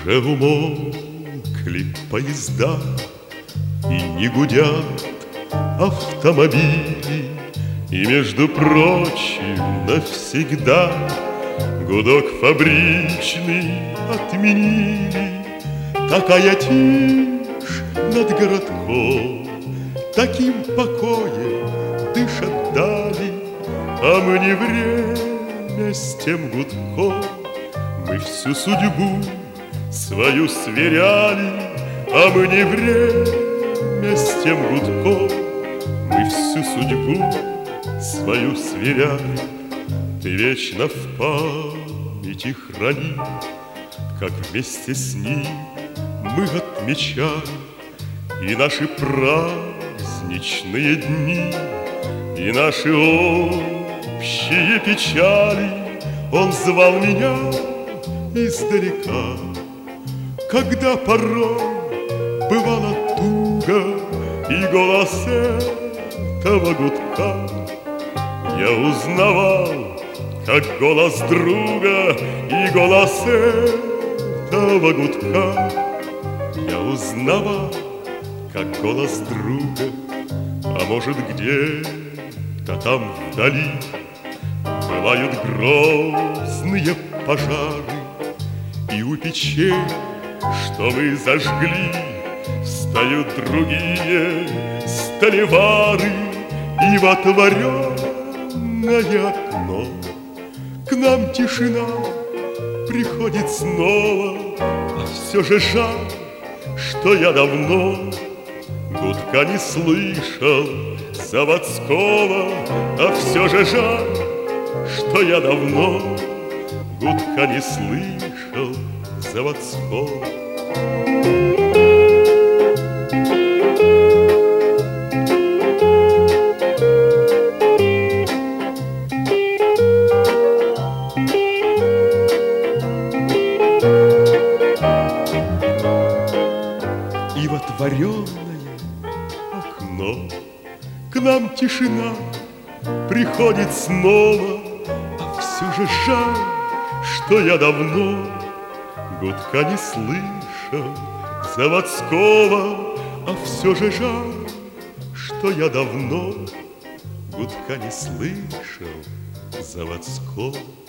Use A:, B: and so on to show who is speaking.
A: Уже умолкли поезда, и не гудят автомобили, и, между прочим, навсегда гудок фабричный отменили. Такая тишь над городком, таким покоем дышат дали, а мне время с тем гудком. Мы всю судьбу свою сверяли, а мне время с тем гудком. Мы всю судьбу свою сверяли. Ты вечно в памяти храни, как вместе с ним мы отмечали и наши праздничные дни, и наши общие печали. Он звал меня издалека, когда порой бывала туго, и голос этого гудка я узнавал, как голос друга, и голос этого гудка я узнавал, как голос друга. А может, где-то там вдали пылают грозные пожары, и у печей, что мы зажгли, встают другие столевары, и в отворенное окно к нам тишина приходит снова. А все же жаль, что я давно гудка не слышал заводского. А все же жаль, что я давно гудка не слышал заводского. И в отворенное окно к нам тишина приходит снова. А все же жаль, что я давно гудка не слышал заводского. А все же жаль, что я давно гудка не слышал заводского.